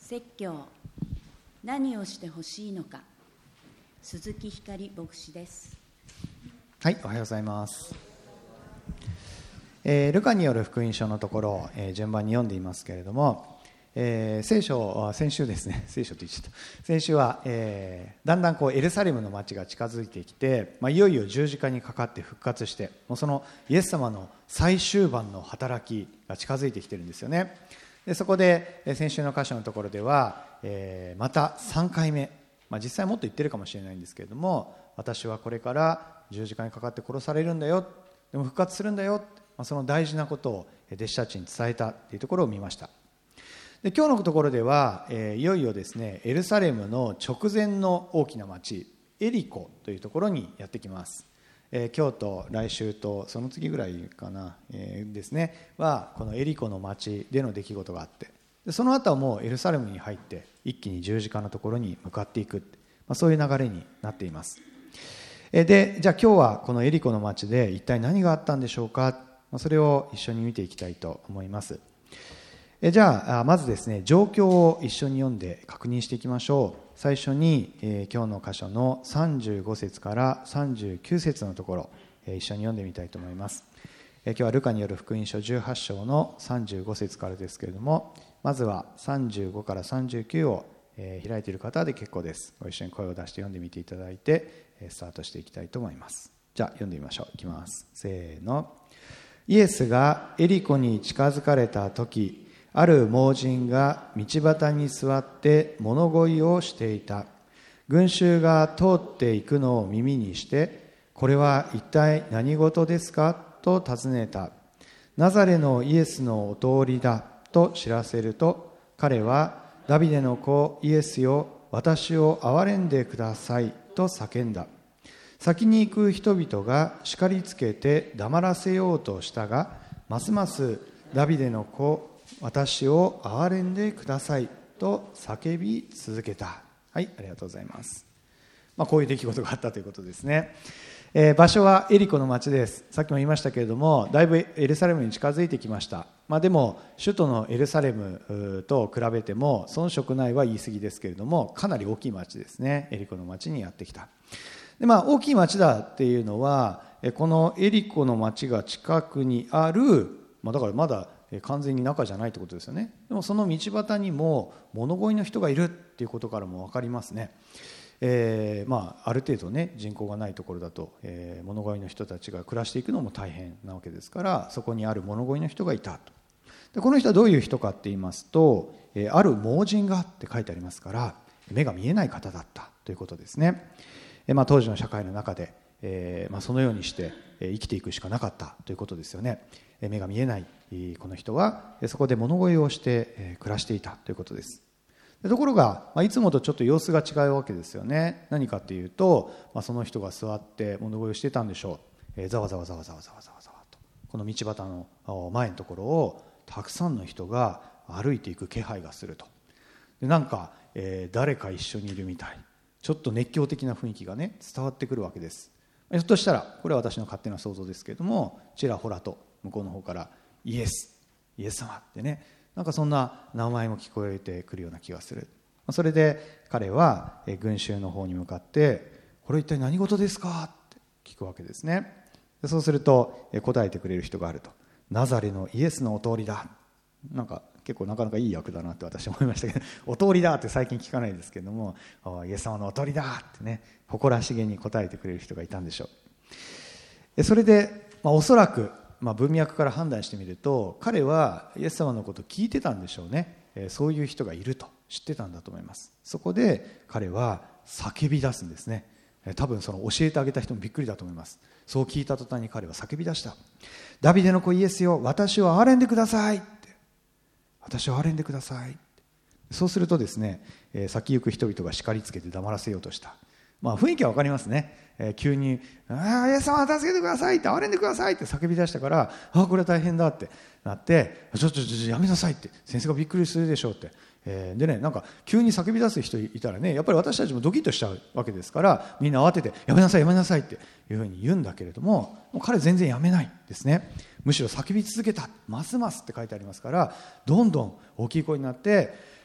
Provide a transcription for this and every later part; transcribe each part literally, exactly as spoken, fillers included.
説教、何をしてほしいのか。鈴木ひかり牧師です。 はい、おはようございます。えー、ルカによる福音書のところを、えー、順番に読んでいますけれども、えー、聖書先週ですね聖書と言っちゃった先週は、えー、だんだんこうエルサレムの町が近づいてきて、まあ、いよいよ十字架にかかって復活して、もうそのイエス様の最終盤の働きが近づいてきてるんですよね。でそこで先週の箇所のところでは、えー、またさんかいめ、まあ、実際もっと言ってるかもしれないんですけれども、私はこれから十字架にかかって殺されるんだよ、でも復活するんだよ、まあ、その大事なことを弟子たちに伝えたというところを見ました。で今日のところでは、えー、いよいよですねエルサレムの直前の大きな町エリコというところにやってきます。えー、今日と来週とその次ぐらいかな、えー、ですねはこのエリコの町での出来事があって、でその後はもうエルサレムに入って一気に十字架のところに向かっていく、まあ、そういう流れになっています。えー、でじゃあ今日はこのエリコの町で一体何があったんでしょうか。まあ、それを一緒に見ていきたいと思います。えじゃあまずですね状況を一緒に読んで確認していきましょう。最初に、えー、今日の箇所のさんじゅうご節からさんじゅうきゅう節のところ、えー、一緒に読んでみたいと思います。えー、今日はルカによる福音書じゅうはち章のさんじゅうご節からですけれども、まずはさんじゅうごからさんじゅうきゅうを、えー、開いている方で結構です。ご一緒に声を出して読んでみていただいて、えー、スタートしていきたいと思います。じゃあ読んでみましょう。いきます。せーの。イエスがエリコに近づかれた時、ある盲人が道端に座って物乞いをしていた。群衆が通っていくのを耳にして、これは一体何事ですかと尋ねた。ナザレのイエスのお通りだと知らせると、彼はダビデの子イエスよ、私を憐れんでくださいと叫んだ。先に行く人々が叱りつけて黙らせようとしたが、ますますダビデの子私を憐れんでくださいと叫び続けた。はい、ありがとうございます。まあ、こういう出来事があったということですね。えー、場所はエリコの町です。さっきも言いましたけれども、だいぶエルサレムに近づいてきました。まあ、でも首都のエルサレムと比べても遜色ないは言い過ぎですけれども、かなり大きい町ですね。エリコの町にやってきた。で、まあ、大きい町だっていうのは、このエリコの町が近くにある、まあ、だからまだ完全に中じゃないってことですよね。でもその道端にも物乞いの人がいるっていうことからも分かりますね。えーまあ、ある程度ね人口がないところだと、えー、物乞いの人たちが暮らしていくのも大変なわけですから、そこにある物乞いの人がいたと。でこの人はどういう人かって言いますと、えー、ある盲人がって書いてありますから、目が見えない方だったということですね。えーまあ、当時の社会の中で、えーまあ、そのようにして生きていくしかなかったということですよね。目が見えないこの人はそこで物乞いをして暮らしていたということです。ところがいつもとちょっと様子が違うわけですよね。何かっていうと、その人が座って物乞いをしてたんでしょう。ざわざわざわざわざわざわざわとこの道端の前のところをたくさんの人が歩いていく気配がすると。でなんか、えー、誰か一緒にいるみたい、ちょっと熱狂的な雰囲気がね伝わってくるわけです。ひょっとしたらこれは私の勝手な想像ですけれども、ちらほらと向こうの方からイエスイエス様ってね、なんかそんな名前も聞こえてくるような気がする。それで彼は群衆の方に向かって、これ一体何事ですかって聞くわけですね。そうすると答えてくれる人があると。ナザレのイエスのお通りだ。なんか結構なかなかいい役だなって私は思いましたけど、お通りだって最近聞かないですけども、イエス様のお通りだってね誇らしげに答えてくれる人がいたんでしょう。それで、まあ、おそらくまあ、文脈から判断してみると、彼はイエス様のことを聞いてたんでしょうね。そういう人がいると知ってたんだと思います。そこで彼は叫び出すんですね。多分その教えてあげた人もびっくりだと思います。そう聞いた途端に彼は叫び出した。ダビデの子イエスよ、私を憐れんでくださいって。私を憐れんでください。そうするとですね、先行く人々が叱りつけて黙らせようとした。まあ、雰囲気は分かりますね。えー、急にああイエス様助けてくださいって憐れんでくださいって叫び出したから、ああこれは大変だってなって、ちょっとちょっとやめなさいって先生がびっくりするでしょうって、えー、でねなんか急に叫び出す人いたらね、やっぱり私たちもドキッとしちゃうわけですから、みんな慌ててやめなさいやめなさいっていうふうに言うんだけれども、もう彼全然やめないですね。むしろ叫び続けた。ますますって書いてありますから、どんどん大きい声になって、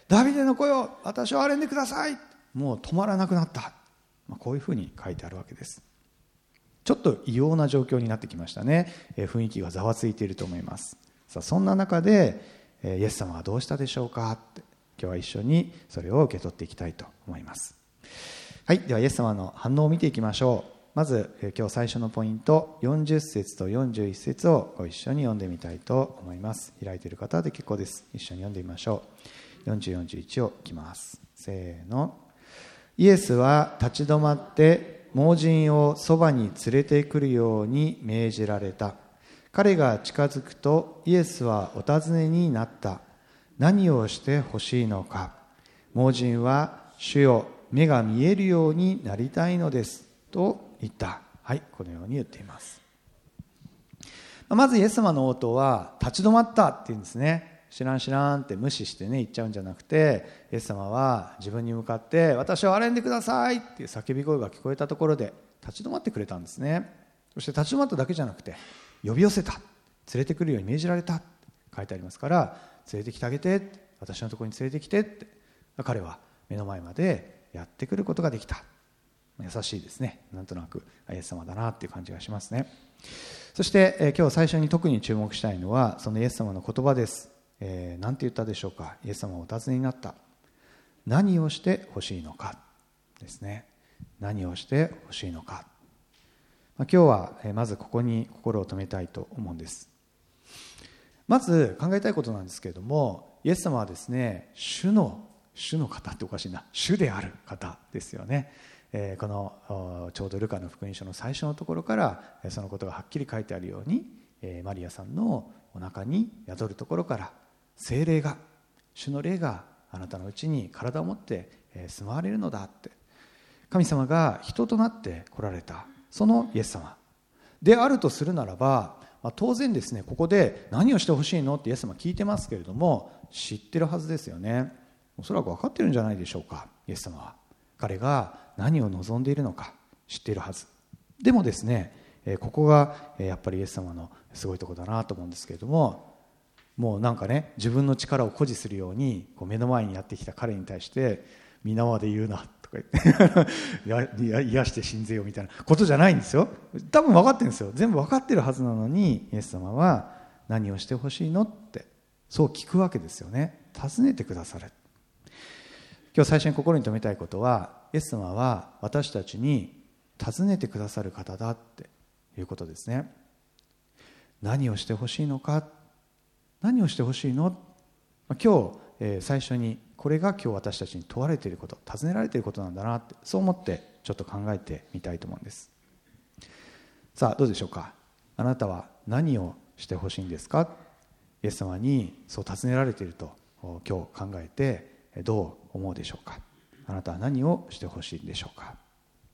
ダビデの子よ、私を憐れんでください、もう止まらなくなった、まあ、こういうふうに書いてあるわけです。ちょっと異様な状況になってきましたね。えー、雰囲気がざわついていると思います。さあそんな中で、えー、イエス様はどうしたでしょうかって、今日は一緒にそれを受け取っていきたいと思います。はい、ではイエス様の反応を見ていきましょう。まず、えー、今日最初のポイント、よんじゅっ節とよんじゅういち節をご一緒に読んでみたいと思います。開いている方で結構です。一緒に読んでみましょう。よんじゅう、よんじゅういちをいきます。せーの。イエスは立ち止まって盲人をそばに連れてくるように命じられた。彼が近づくとイエスはお尋ねになった。何をしてほしいのか。盲人は、主よ、目が見えるようになりたいのですと言った。はい、このように言っています。まずイエス様の応答は立ち止まったっていうんですね。知らん知らんって無視してね言っちゃうんじゃなくて、イエス様は自分に向かって私を憐れんでくださいっていう叫び声が聞こえたところで立ち止まってくれたんですね。そして立ち止まっただけじゃなくて呼び寄せた、連れてくるように命じられたって書いてありますから、連れてきてあげて、私のところに連れてきてって、彼は目の前までやってくることができた。優しいですね。なんとなくイエス様だなっていう感じがしますね。そして、えー、今日最初に特に注目したいのはそのイエス様の言葉です。えー、なんて言ったでしょうか。イエス様はお尋ねになった。何をしてほしいのかですね。何をしてほしいのか、まあ、今日は、えー、まずここに心を留めたいと思うんです。まず考えたいことなんですけれども、イエス様はですね、主の主の方っておかしいな、主である方ですよね。えー、このちょうどルカの福音書の最初のところからそのことがはっきり書いてあるように、えー、マリアさんのお腹に宿るところから聖霊が、主の霊があなたのうちに体を持って住まわれるのだって、神様が人となって来られたそのイエス様であるとするならば、まあ、当然ですね、ここで何をしてほしいのってイエス様聞いてますけれども、知ってるはずですよね。おそらく分かってるんじゃないでしょうか。イエス様は彼が何を望んでいるのか知っているはず。でもですね、ここがやっぱりイエス様のすごいところだなと思うんですけれども、もうなんかね、自分の力を誇示するようにこう目の前にやってきた彼に対して皆まで言うなとか言ってや癒して信ぜよみたいなことじゃないんですよ。多分分かってるんですよ。全部分かってるはずなのに、イエス様は何をしてほしいのってそう聞くわけですよね。尋ねてくださる。今日最初に心に留めたいことは、イエス様は私たちに尋ねてくださる方だっていうことですね。何をしてほしいのか、何をしてほしいの。今日、えー、最初にこれが今日私たちに問われていること、尋ねられていることなんだなって、そう思ってちょっと考えてみたいと思うんです。さあどうでしょうか。あなたは何をしてほしいんですか。イエス様にそう尋ねられていると今日考えてどう思うでしょうか。あなたは何をしてほしいでしょうか。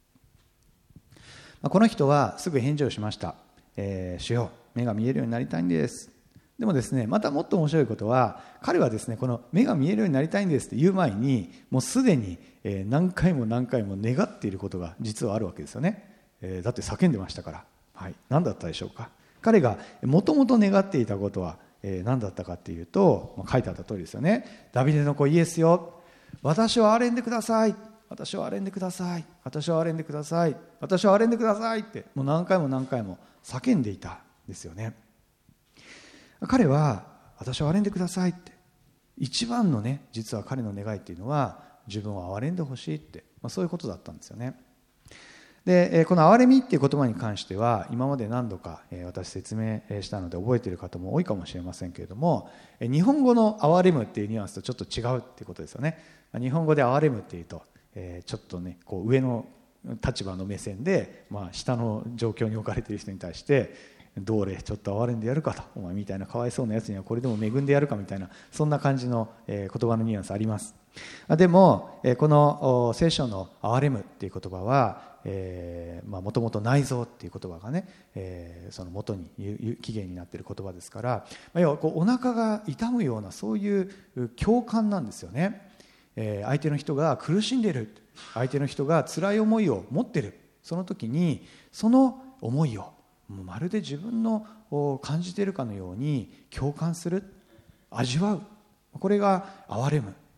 この人はすぐ返事をしました。えー、主よ、目が見えるようになりたいんです。でもですね、またもっと面白いことは、彼はですね、この目が見えるようになりたいんですって言う前に、もうすでに何回も何回も願っていることが実はあるわけですよね。えー、だって叫んでましたから。はい、何だったでしょうか。彼がもともと願っていたことはえー、何だったかっていうと、まあ、書いてあった通りですよね。ダビデの子イエスよ、私を憐れんでください、私を憐れんでください、私を憐れんでください、私を憐れんでくださいってもう何回も何回も叫んでいたんですよね。彼は私を憐れんでくださいって、一番のね、実は彼の願いっていうのは自分を憐れんでほしいって、まあ、そういうことだったんですよね。でこの憐れみっていう言葉に関しては今まで何度か私説明したので覚えている方も多いかもしれませんけれども、日本語の憐れむっていうニュアンスとちょっと違うっていうことですよね。日本語で憐れむっていうとちょっとね、こう上の立場の目線で、まあ、下の状況に置かれている人に対してどれちょっと憐れんでやるかと、お前みたいなかわいそうなやつにはこれでも恵んでやるかみたいな、そんな感じの言葉のニュアンスあります。でもこの聖書の憐れむっていう言葉はもともと内臓っていう言葉がね、えー、その元に起源になっている言葉ですから、まあ、要はこうお腹が痛むようなそういう共感なんですよね。えー、相手の人が苦しんでいる、相手の人が辛い思いを持っている、その時にその思いをまるで自分の感じているかのように共感する、味わう、これが憐れむ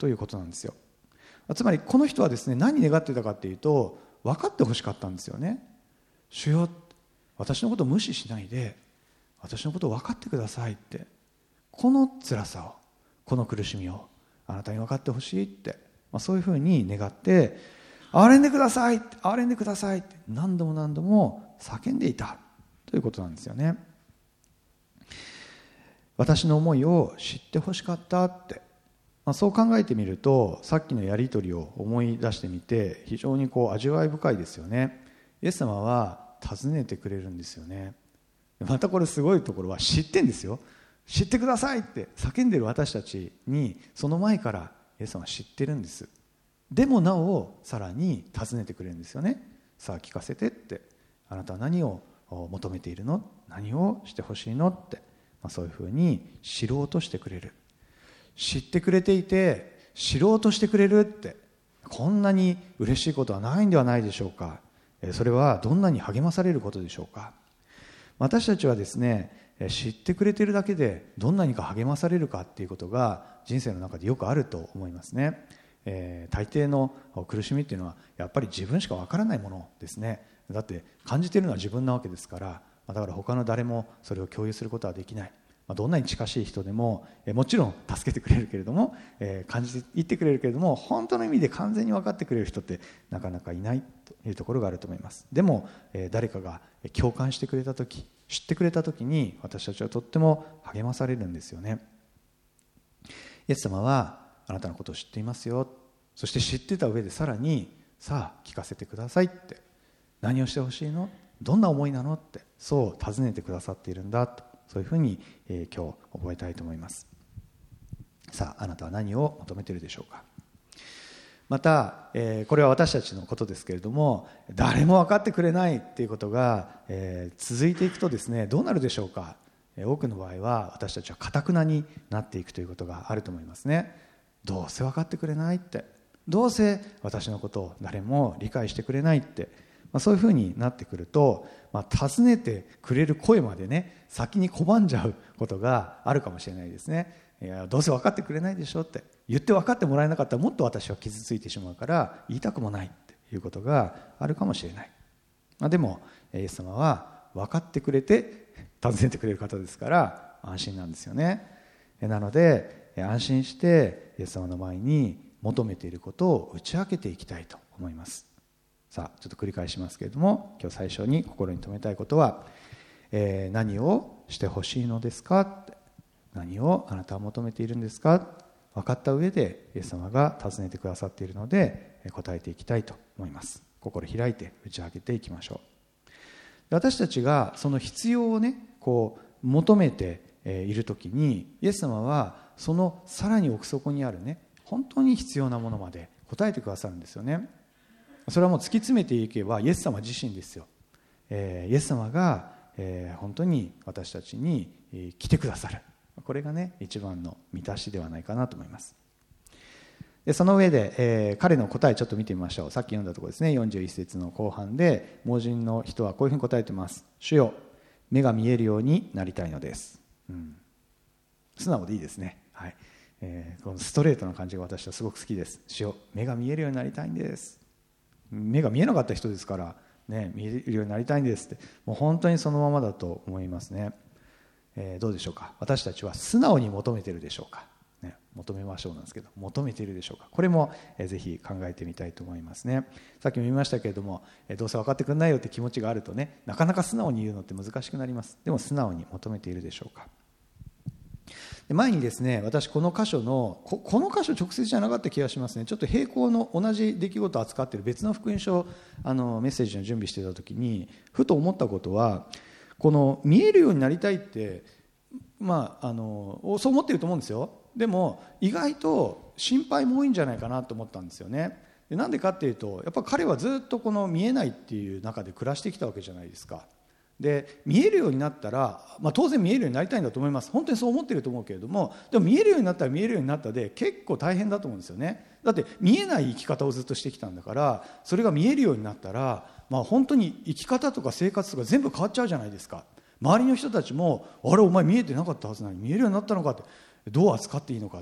ということなんですよ。つまりこの人はですね、何願ってたかっていうと、分かってほしかったんですよね。主よ、私のことを無視しないで私のことを分かってくださいって、この辛さを、この苦しみをあなたに分かってほしいって、まあ、そういうふうに願って、憐れんでください、憐れんでくださいって何度も何度も叫んでいたということなんですよね。私の思いを知ってほしかったって、まあ、そう考えてみると、さっきのやり取りを思い出してみて、非常にこう味わい深いですよね。イエス様は尋ねてくれるんですよね。またこれすごいところは、知ってんですよ。知ってくださいって叫んでる私たちに、その前からイエス様は知ってるんです。でもなおさらに尋ねてくれるんですよね。さあ聞かせてって、あなたは何を求めているの、何をしてほしいのって、まあ、そういうふうに知ろうとしてくれる。知ってくれていて知ろうとしてくれるって、こんなに嬉しいことはないんではないでしょうか。それはどんなに励まされることでしょうか。私たちはですね、知ってくれているだけでどんなにか励まされるかっていうことが人生の中でよくあると思いますね。えー、大抵の苦しみっていうのはやっぱり自分しかわからないものですね。だって感じているのは自分なわけですから、だから他の誰もそれを共有することはできない。どんなに近しい人でももちろん助けてくれるけれども、えー、感じていってくれるけれども、本当の意味で完全に分かってくれる人ってなかなかいないというところがあると思います。でも、えー、誰かが共感してくれた時、知ってくれた時に、私たちはとっても励まされるんですよね。イエス様はあなたのことを知っていますよ、そして知ってた上でさらに、さあ聞かせてくださいって、何をしてほしいの、どんな思いなのって、そう尋ねてくださっているんだと、そういうふうに、えー、今日覚えたいと思います。さああなたは何を求めているでしょうか。また、えー、これは私たちのことですけれども、誰も分かってくれないっていうことが、えー、続いていくとですね、どうなるでしょうか。えー、多くの場合は私たちは堅なになっていくということがあると思いますね。どうせ分かってくれないって、どうせ私のことを誰も理解してくれないって、まあ、そういうふうになってくると、まあ、尋ねてくれる声までね、先に拒んじゃうことがあるかもしれないですね。いや、どうせ分かってくれないでしょって言って分かってもらえなかったら、もっと私は傷ついてしまうから言いたくもないっていうことがあるかもしれない。まあ、でもイエス様は分かってくれて尋ねてくれる方ですから安心なんですよね。なので安心してイエス様の前に求めていることを打ち明けていきたいと思います。さあちょっと繰り返しますけれども、今日最初に心に留めたいことは、えー、何をしてほしいのですかって、何をあなたは求めているんですか、分かった上でイエス様が尋ねてくださっているので答えていきたいと思います。心開いて打ち明けていきましょう。私たちがその必要をね、こう求めているときに、イエス様はそのさらに奥底にあるね、本当に必要なものまで答えてくださるんですよね。それはもう突き詰めていけばイエス様自身ですよ。えー、イエス様が、えー、本当に私たちに、えー、来てくださる。これがね、一番の満たしではないかなと思います。でその上で、えー、彼の答えちょっと見てみましょう。さっき読んだところですね、よんじゅういち節の後半で盲人の人はこういうふうに答えてます。主よ、目が見えるようになりたいのです。うん、素直でいいですね。はい、えー、このストレートな感じが私はすごく好きです。主よ、目が見えるようになりたいんです。目が見えなかった人ですから、ね、見えるようになりたいんですって、もう本当にそのままだと思いますね。えー、どうでしょうか。私たちは素直に求めているでしょうか、ね、求めましょうなんですけど、求めているでしょうか。これも、えー、ぜひ考えてみたいと思いますね。さっきも言いましたけれども、えー、どうせ分かってくれないよって気持ちがあるとね、なかなか素直に言うのって難しくなります。でも素直に求めているでしょうか。前にですね、私この箇所の こ, この箇所直接じゃなかった気がしますね。ちょっと並行の同じ出来事を扱っている別の福音書をあのメッセージの準備していた時にふと思ったことは、この見えるようになりたいって、まあ、あのそう思っていると思うんですよ。でも意外と心配も多いんじゃないかなと思ったんですよね。でなんでかっていうと、やっぱ彼はずっとこの見えないっていう中で暮らしてきたわけじゃないですか。で見えるようになったら、まあ、当然見えるようになりたいんだと思います。本当にそう思っていると思うけれども、でも見えるようになったら見えるようになったで結構大変だと思うんですよね。だって見えない生き方をずっとしてきたんだから、それが見えるようになったら、まあ、本当に生き方とか生活とか全部変わっちゃうじゃないですか。周りの人たちも、あれお前見えてなかったはずなのに見えるようになったのかって、どう扱っていいのかって、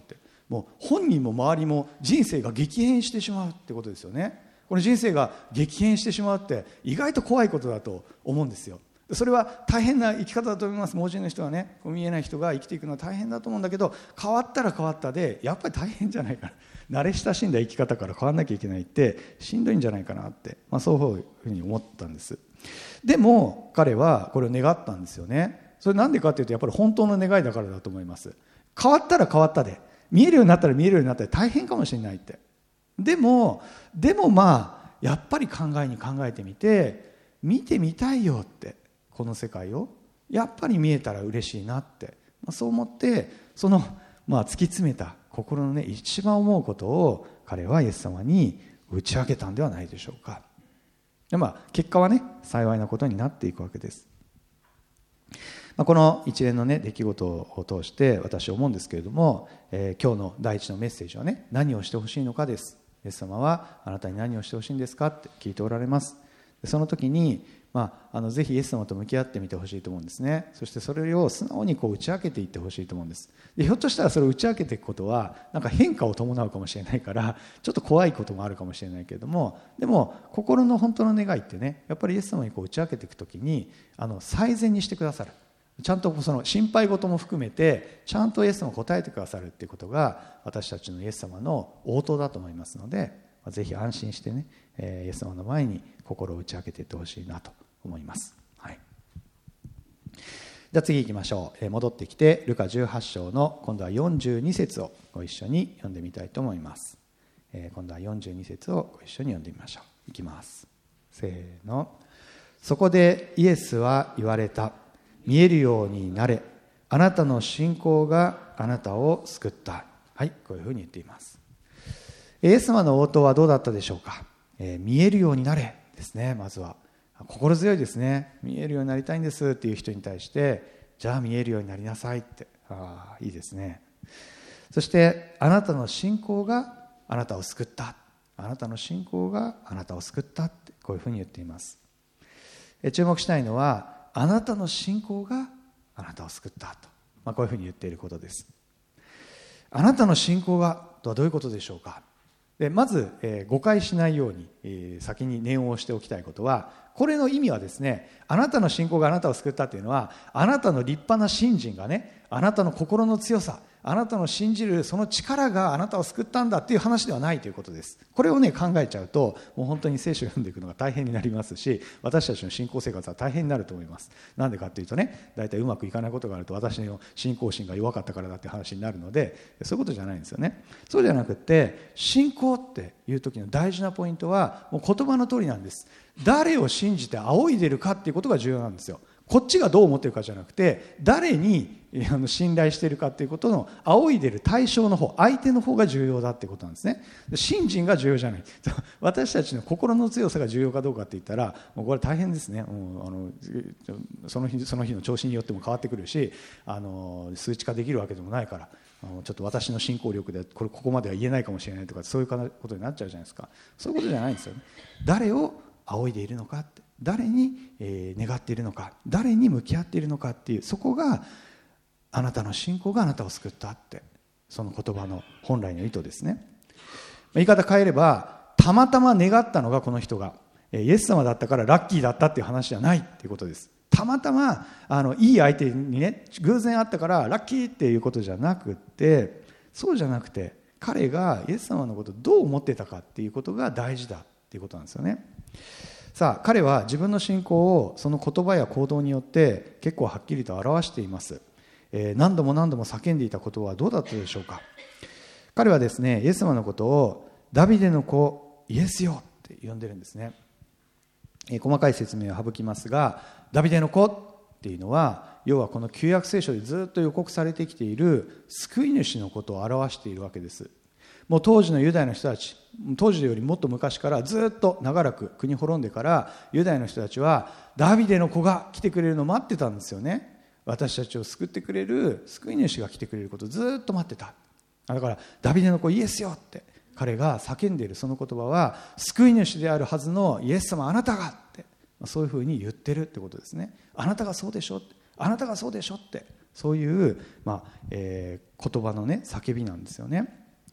もう本人も周りも人生が激変してしまうってことですよね。この人生が激変してしまうって意外と怖いことだと思うんですよ。それは大変な生き方だと思います。盲人の人はね、見えない人が生きていくのは大変だと思うんだけど、変わったら変わったでやっぱり大変じゃないかな、慣れ親しんだ生き方から変わらなきゃいけないってしんどいんじゃないかなって、まあ、そういうふうに思ったんです。でも彼はこれを願ったんですよね。それなんでかっていうと、やっぱり本当の願いだからだと思います。変わったら変わったで、見えるようになったら見えるようになったで大変かもしれないって。でもでもまあやっぱり考えに考えてみて、見てみたいよって、この世界をやっぱり見えたら嬉しいなって、まあ、そう思ってその、まあ、突き詰めた心のね一番思うことを彼はイエス様に打ち明けたんではないでしょうか。で、まあ、結果はね幸いなことになっていくわけです。まあ、この一連のね出来事を通して私は思うんですけれども、えー、今日の第一のメッセージはね、何をしてほしいのかです。イエス様はあなたに何をしてほしいんですかって聞いておられます。その時にまあ、あのぜひイエス様と向き合ってみてほしいと思うんですね。そしてそれを素直にこう打ち明けていってほしいと思うんです。でひょっとしたらそれを打ち明けていくことはなんか変化を伴うかもしれないからちょっと怖いこともあるかもしれないけれども、でも心の本当の願いってね、やっぱりイエス様にこう打ち明けていくときにあの最善にしてくださる、ちゃんとその心配事も含めてちゃんとイエス様が答えてくださるっていうことが私たちのイエス様の応答だと思いますので、ぜひ安心してね、イエス様の前に心を打ち明けていってほしいなと思います。はい、じゃあ次行きましょう。戻ってきてルカじゅうはち章の今度はよんじゅうに節をご一緒に読んでみたいと思います。今度はよんじゅうに節をご一緒に読んでみましょう。いきます。せーの。そこでイエスは言われた。見えるようになれ。あなたの信仰があなたを救った。はい、こういうふうに言っています。イエス様の応答はどうだったでしょうか。えー、見えるようになれですね。まずは心強いですね。見えるようになりたいんですっていう人に対して、じゃあ見えるようになりなさいって、ああいいですね。そしてあなたの信仰があなたを救った、あなたの信仰があなたを救ったって、こういうふうに言っています。え注目したいのは、あなたの信仰があなたを救ったと、まあ、こういうふうに言っていることです。あなたの信仰がとはどういうことでしょうか。でまず、えー、誤解しないように、えー、先に念を押しておきたいことは、これの意味はですね、あなたの信仰があなたを救ったというのは、あなたの立派な信心がね、あなたの心の強さ、あなたの信じるその力があなたを救ったんだっていう話ではないということです。これをね考えちゃうと、もう本当に聖書を読んでいくのが大変になりますし、私たちの信仰生活は大変になると思います。なんでかっていうとね、大体うまくいかないことがあると私の信仰心が弱かったからだって話になるので、そういうことじゃないんですよね。そうじゃなくて、信仰っていう時の大事なポイントはもう言葉の通りなんです。誰を信じて仰いでいるかっていうことが重要なんですよ。こっちがどう思っているかじゃなくて、誰に信頼しているかということの仰いでいる対象の方、相手の方が重要だということなんですね。信心が重要じゃない。私たちの心の強さが重要かどうかって言ったら、もうこれ大変ですね。もうあのその日その日の調子によっても変わってくるし、あの数値化できるわけでもないから、あのちょっと私の信仰力でこれここまでは言えないかもしれないとか、そういうことになっちゃうじゃないですか。そういうことじゃないんですよね。誰を仰いでいるのかって、誰に、えー、願っているのか、誰に向き合っているのかっていう、そこがあなたの信仰があなたを救ったって、その言葉の本来の意図ですね。言い方変えれば、たまたま願ったのがこの人がイエス様だったからラッキーだったっていう話じゃないっていうことです。たまたまあのいい相手にね偶然会ったからラッキーっていうことじゃなくて、そうじゃなくて彼がイエス様のことをどう思ってたかっていうことが大事だっていうことなんですよね。さあ、彼は自分の信仰をその言葉や行動によって結構はっきりと表しています。えー、何度も何度も叫んでいたことはどうだったでしょうか。彼はですね、イエス様のことをダビデの子イエスよって呼んでるんですね。えー、細かい説明は省きますが、ダビデの子っていうのは要はこの旧約聖書でずっと予告されてきている救い主のことを表しているわけです。もう当時のユダヤの人たち、当時よりもっと昔からずっと長らく国滅んでからユダヤの人たちはダビデの子が来てくれるのを待ってたんですよね。私たちを救ってくれる救い主が来てくれることをずっと待ってた。だからダビデの子イエスよって彼が叫んでいるその言葉は、救い主であるはずのイエス様あなたがって、そういうふうに言ってるってことですね。あなたがそうでしょって、あなたがそうでしょって、そういう、まあえー、言葉のね叫びなんですよね。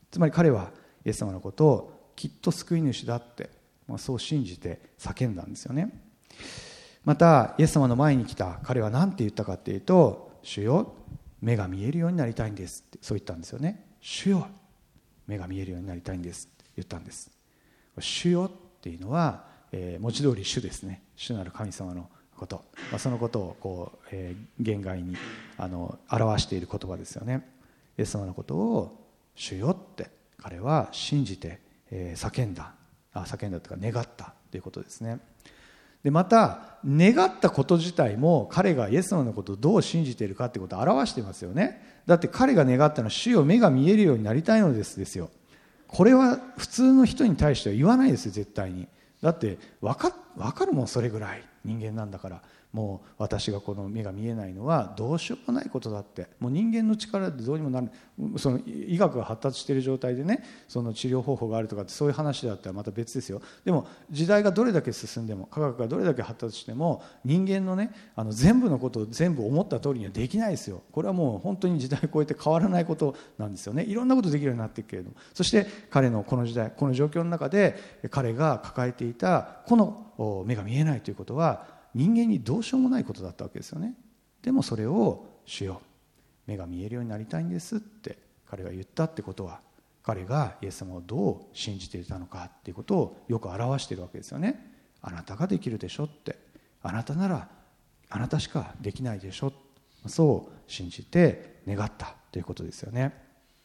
つまり彼はイエス様のことをきっと救い主だって、まあ、そう信じて叫んだんですよね。またイエス様の前に来た彼は何て言ったかっていうと、主よ、目が見えるようになりたいんですって、そう言ったんですよね。主よ、目が見えるようになりたいんですって言ったんです。主よっていうのは、えー、文字通り主ですね。主なる神様のこと、まあ、そのことをこう、えー、言外にあの表している言葉ですよね。イエス様のことを主よって彼は信じて、えー、叫んだあ叫んだというか願ったということですね。でまた願ったこと自体も彼がイエス様のことをどう信じているかということを表していますよね。だって彼が願ったのは主よ、目が見えるようになりたいのですですよ。これは普通の人に対しては言わないですよ、絶対に。だって分か、分かるもん、それぐらい人間なんだから。もう私がこの目が見えないのはどうしようもないことだって、もう人間の力でどうにもなる、その医学が発達している状態でね、その治療方法があるとかってそういう話だったらまた別ですよ。でも時代がどれだけ進んでも、科学がどれだけ発達しても、人間のねあの全部のことを全部思った通りにはできないですよ。これはもう本当に時代を超えて変わらないことなんですよね。いろんなことできるようになっていくけれども、そして彼のこの時代、この状況の中で彼が抱えていたこの目が見えないということは人間にどうしようもないことだったわけですよね。でもそれを主よ、目が見えるようになりたいんですって彼が言ったってことは、彼がイエス様をどう信じていたのかっていうことをよく表しているわけですよね。あなたができるでしょって、あなたならあなたしかできないでしょ、そう信じて願ったということですよね。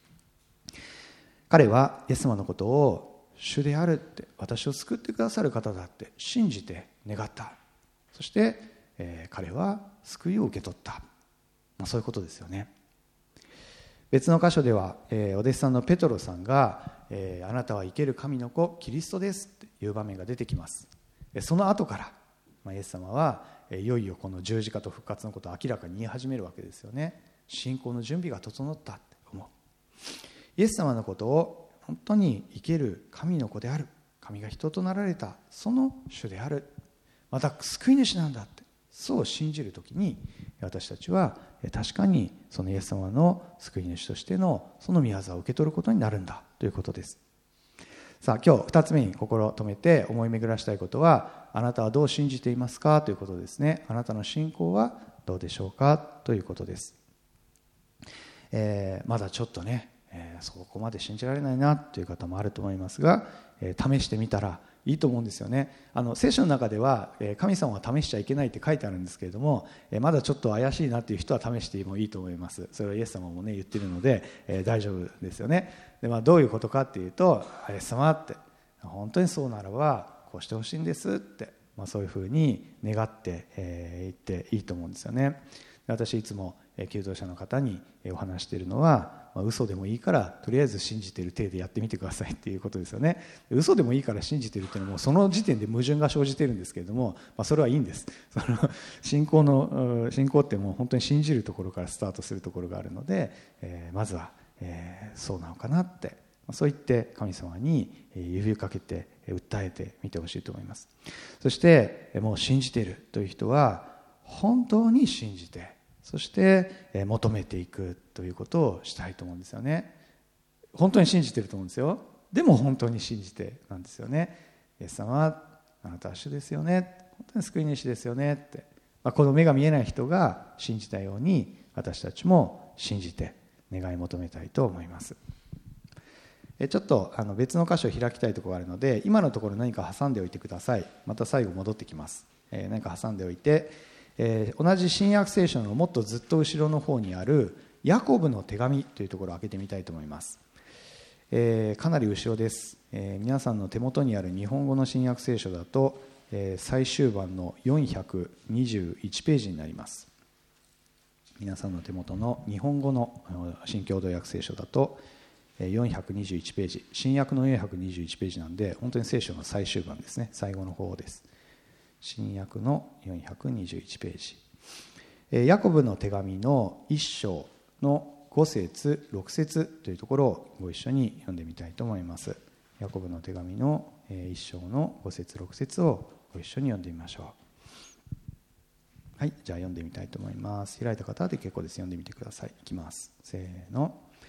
彼はイエス様のことを主であるって、私を救ってくださる方だって信じて願った。そして、えー、彼は救いを受け取った、まあ、そういうことですよね。別の箇所では、えー、お弟子さんのペトロさんが、えー、あなたは生ける神の子キリストですっていう場面が出てきます。その後から、まあ、イエス様は、えー、いよいよこの十字架と復活のことを明らかに言い始めるわけですよね。信仰の準備が整ったって思う。イエス様のことを本当に生ける神の子である、神が人となられたその主である、また救い主なんだって、そう信じるときに私たちは確かにそのイエス様の救い主としてのその御業を受け取ることになるんだということです。さあ今日ふたつめに心を止めて思い巡らしたいことは、あなたはどう信じていますかということですね。あなたの信仰はどうでしょうかということです。えー、まだちょっとね、えー、そこまで信じられないなという方もあると思いますが、えー、試してみたらいいと思うんですよね。あの聖書の中では神様は試しちゃいけないって書いてあるんですけれども、まだちょっと怪しいなっていう人は試してもいいと思います。それはイエス様もね言ってるので、えー、大丈夫ですよね。で、まあ、どういうことかっていうと、イエス様って本当にそうならばこうしてほしいんですって、まあ、そういうふうに願って、えー、言っていいと思うんですよね。私いつも求道者の方にお話しているのは、まあ、嘘でもいいからとりあえず信じている体でやってみてくださいっていうことですよね。嘘でもいいから信じているっていうのはもうその時点で矛盾が生じているんですけれども、まあ、それはいいんです。その信仰の信仰ってもう本当に信じるところからスタートするところがあるので、えー、まずは、えー、そうなのかなって、そう言って神様に指をかけて訴えてみてほしいと思います。そしてもう信じているという人は本当に信じて、そして求めていくということをしたいと思うんですよね。本当に信じてると思うんですよ。でも本当に信じてなんですよね。イエス様はあなたは主ですよね、本当に救い主ですよねって、まあ、この目が見えない人が信じたように私たちも信じて願い求めたいと思います。ちょっとあの別の箇所を開きたいところがあるので、今のところ何か挟んでおいてください。また最後戻ってきます。えー、何か挟んでおいて、えー、同じ新約聖書のもっとずっと後ろの方にあるヤコブの手紙というところを開けてみたいと思います。えー、かなり後ろです。えー、皆さんの手元にある日本語の新約聖書だと、えー、最終版のよんひゃくにじゅういちページになります。皆さんの手元の日本語の新共同訳聖書だとよんひゃくにじゅういちページ、新約のよんひゃくにじゅういちページなんで、本当に聖書の最終版ですね、最後の方です。新約のよんひゃくにじゅういちページ、ヤコブの手紙のいっ章のご節ろく節というところをご一緒に読んでみたいと思います。ヤコブの手紙のいっ章のご節ろく節をご一緒に読んでみましょう。はい、じゃあ読んでみたいと思います。開いた方で結構です。読んでみてください。いきます。せーの。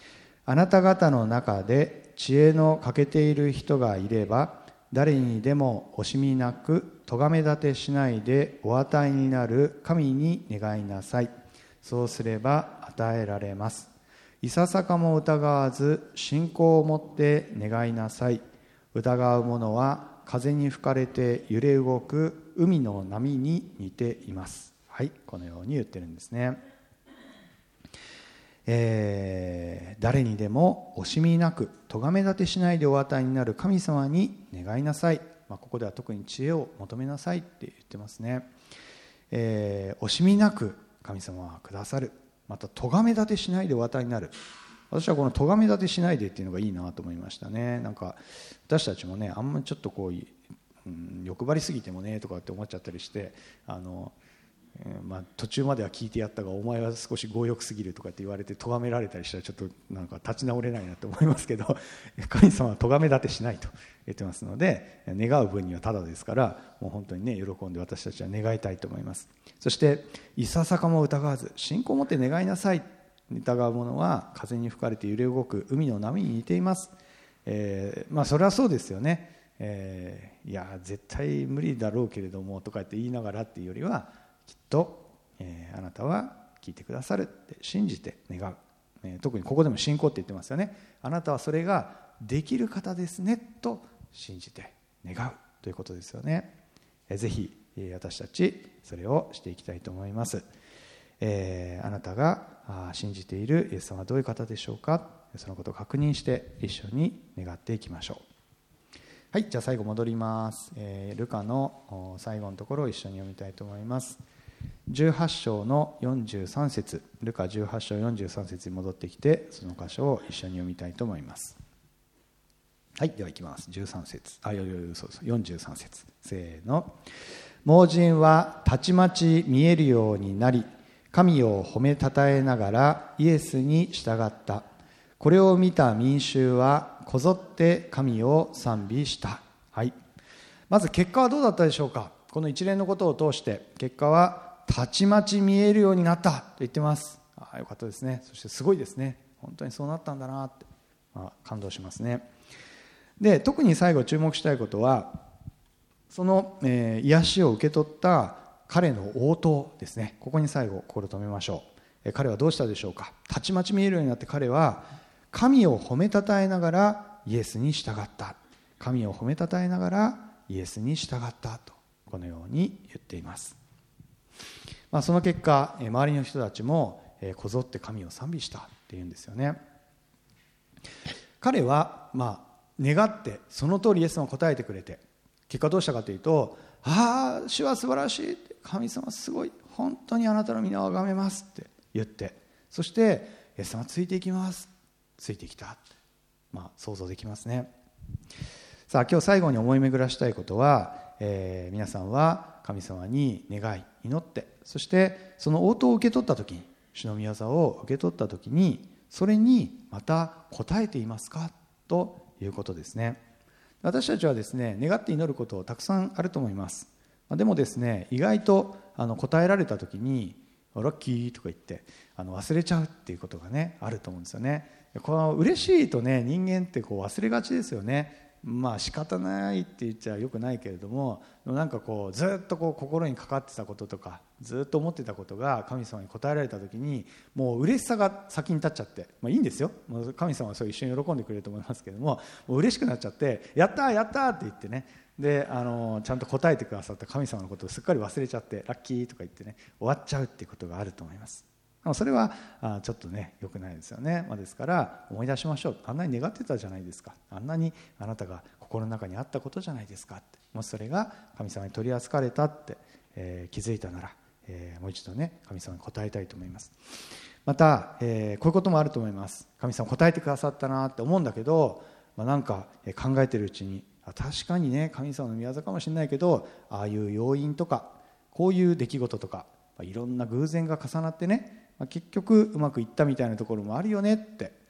あなた方の中で知恵の欠けている人がいれば、誰にでも惜しみなく咎め立てしないでお与えになる神に願いなさい。そうすれば与えられます。いささかも疑わず信仰を持って願いなさい。疑う者は風に吹かれて揺れ動く海の波に似ています。はい、このように言ってるんですね。えー、誰にでも惜しみなく咎め立てしないでお与えになる神様に願いなさい。まあ、ここでは特に知恵を求めなさいって言ってますね。えー、惜しみなく神様はくださる。また咎め立てしないでお与えになる。私はこの咎め立てしないでっていうのがいいなと思いましたね。なんか私たちもね、あんまりちょっとこう、うん、欲張りすぎてもねとかって思っちゃったりして、あのえーまあ、途中までは聞いてやったがお前は少し強欲すぎるとかって言われて咎められたりしたらちょっとなんか立ち直れないなと思いますけど、神様は咎め立てしないと言ってますので、願う分にはただですから、もう本当にね喜んで私たちは願いたいと思います。そしていささかも疑わず信仰を持って願いなさい。疑う者は風に吹かれて揺れ動く海の波に似ています。えー、まあそれはそうですよね。えー、いや絶対無理だろうけれどもとかって言いながらっていうよりは、きっと、えー、あなたは聞いてくださるって信じて願う、えー、特にここでも信仰って言ってますよね。あなたはそれができる方ですねと信じて願うということですよね。えー、ぜひ、えー、私たちそれをしていきたいと思います。えー、あなたがあ信じているイエス様はどういう方でしょうか。そのことを確認して一緒に願っていきましょう。はい、じゃあ最後戻ります。えー、ルカの最後のところを一緒に読みたいと思います。じゅうはち章のよんじゅうさん節、ルカじゅうはち章よんじゅうさん節に戻ってきて、その箇所を一緒に読みたいと思います。はい、ではいきます。じゅうさん節、あ、よよよそうそうよんじゅうさん節、せーの。盲人はたちまち見えるようになり、神を褒めたたえながらイエスに従った。これを見た民衆はこぞって神を賛美した。はい、まず結果はどうだったでしょうか。この一連のことを通して結果はたちまち見えるようになったと言ってます。ああよかったですね。そしてすごいですね。本当にそうなったんだなって、まあ、感動しますね。で特に最後注目したいことはその、えー、癒しを受け取った彼の応答ですね。ここに最後心を止めましょう。えー、彼はどうしたでしょうか。たちまち見えるようになって彼は神を褒めたたえながらイエスに従った。神を褒めたたえながらイエスに従ったとこのように言っています。まあ、その結果周りの人たちもこぞって神を賛美したっていうんですよね。彼はまあ願ってその通りイエス様は答えてくれて、結果どうしたかというと、ああ主は素晴らしい、神様すごい、本当にあなたの皆を崇めますって言って、そしてイエス様ついていきます、ついてきた、まあ想像できますね。さあ今日最後に思い巡らしたいことは、えー、皆さんは神様に願い祈って、そしてその応答を受け取った時に、主の御業を受け取った時にそれにまた応えていますかということですね。私たちはですね願って祈ることたくさんあると思います。でもですね意外とあの答えられた時にラッキーとか言ってあの忘れちゃうっていうことがねあると思うんですよね。この嬉しいとね人間ってこう忘れがちですよね。まあ仕方ないって言っちゃよくないけれども、なんかこうずっとこう心にかかってたこととかずっと思ってたことが神様に答えられた時にもう嬉しさが先に立っちゃって、まあいいんですよ、もう神様はそれ一緒に喜んでくれると思いますけども、もう嬉しくなっちゃってやったーやったーって言ってね、であのちゃんと答えてくださった神様のことをすっかり忘れちゃってラッキーとか言ってね終わっちゃうっていうことがあると思います。それはちょっとね良くないですよね。ですから思い出しましょう。あんなに願ってたじゃないですか、あんなにあなたが心の中にあったことじゃないですかって、もしそれが神様に取り扱われたって、えー、気づいたなら、えー、もう一度ね神様に答えたいと思います。また、えー、こういうこともあると思います。神様答えてくださったなって思うんだけど、まあ、なんか考えてるうちにあ確かにね神様の御業かもしれないけど、ああいう要因とかこういう出来事とかいろんな偶然が重なってね、まあ、結局うまくいったみたいなところもあるよねって、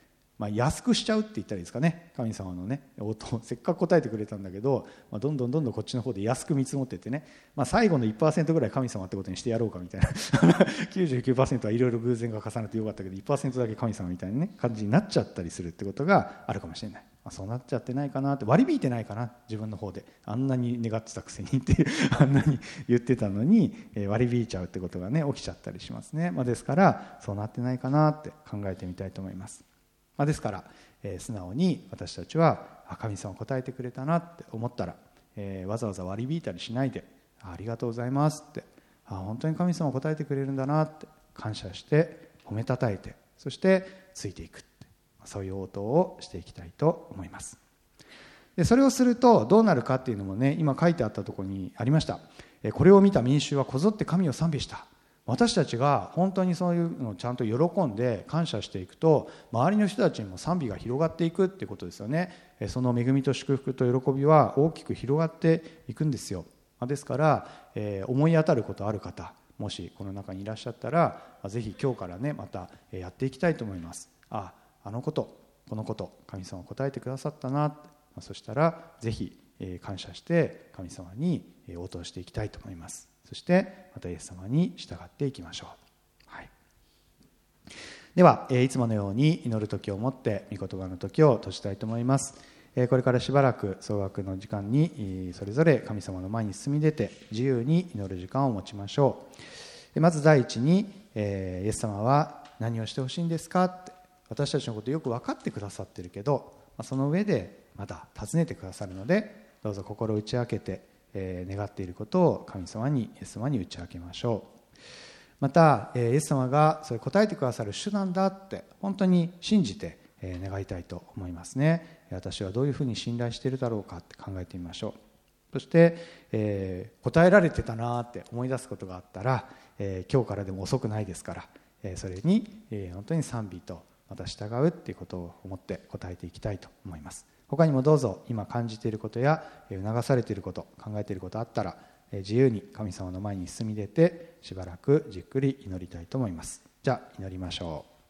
まあ、安くしちゃうって言ったらいいですかね、神様のね応答、せっかく答えてくれたんだけど、まあ、どんどんどんどんこっちの方で安く見積もってってね、まあ、最後の いちパーセント ぐらい神様ってことにしてやろうかみたいなきゅうじゅうきゅうパーセント はいろいろ偶然が重なってよかったけど いちパーセント だけ神様みたいな、ね、感じになっちゃったりするってことがあるかもしれない。まあ、そうなっちゃってないかなって、割り引いてないかな、自分の方であんなに願ってたくせにってあんなに言ってたのに、えー、割り引いちゃうってことがね起きちゃったりしますね。まあ、ですからそうなってないかなって考えてみたいと思います。まあ、ですから、えー、素直に私たちは神様答えてくれたなって思ったら、えー、わざわざ割り引いたりしないで、 あ, ありがとうございますって、あ本当に神様答えてくれるんだなって感謝して褒めたたえて、そしてついていく、そういう応答をしていきたいと思います。でそれをするとどうなるかっていうのもね、今書いてあったところにありました。これを見た民衆はこぞって神を賛美した。私たちが本当にそういうのをちゃんと喜んで感謝していくと、周りの人たちにも賛美が広がっていくっていうことですよね。その恵みと祝福と喜びは大きく広がっていくんですよ。ですから、えー、思い当たることある方、もしこの中にいらっしゃったら、ぜひ今日からねまたやっていきたいと思います。ああのことこのこと神様答えてくださったな、そしたらぜひ感謝して神様に応答していきたいと思います。そしてまたイエス様に従っていきましょう。はい、ではいつものように祈る時をもって御言葉の時を閉じたいと思います。これからしばらく総額の時間にそれぞれ神様の前に進み出て自由に祈る時間を持ちましょう。まず第一に、イエス様は何をしてほしいんですかって、私たちのことよく分かってくださってるけど、その上でまた尋ねてくださるので、どうぞ心を打ち明けて、えー、願っていることを神様にイエス様に打ち明けましょう。また、えー、イエス様がそれ答えてくださる主なんだって本当に信じて、えー、願いたいと思いますね。私はどういうふうに信頼しているだろうかって考えてみましょう。そして、えー、答えられてたなって思い出すことがあったら、えー、今日からでも遅くないですから、えー、それに、えー、本当に賛美とまた従うっていうことを思って答えていきたいと思います。他にもどうぞ今感じていることや促されていること、考えていることあったら、自由に神様の前に進み出てしばらくじっくり祈りたいと思います。じゃあ祈りましょう。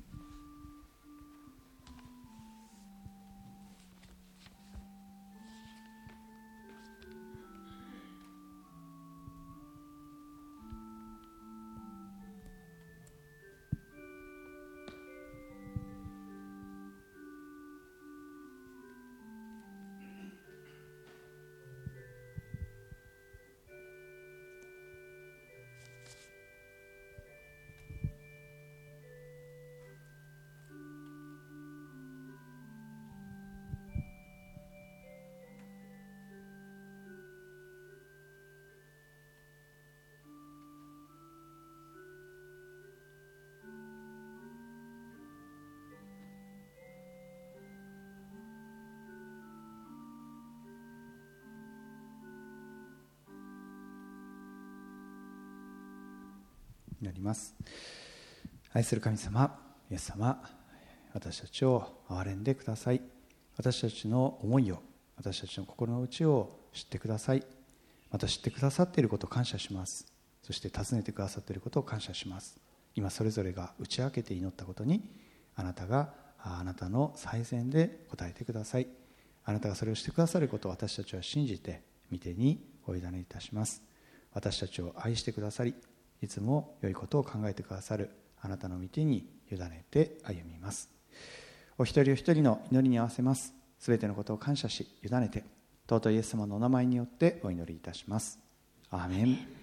なります。愛する神様、イエス様、私たちを憐れんでください。私たちの思いを、私たちの心の内を知ってください。また知ってくださっていることを感謝します。そして尋ねてくださっていることを感謝します。今それぞれが打ち明けて祈ったことに、あなたがあなたの最善で答えてください。あなたがそれをしてくださることを私たちは信じて御手にお委ねいたします。私たちを愛してくださり、いつも良いことを考えてくださるあなたの御手に委ねて歩みます。お一人お一人の祈りに合わせます。すべてのことを感謝し委ねて、尊いイエス様のお名前によってお祈りいたします。アーメン。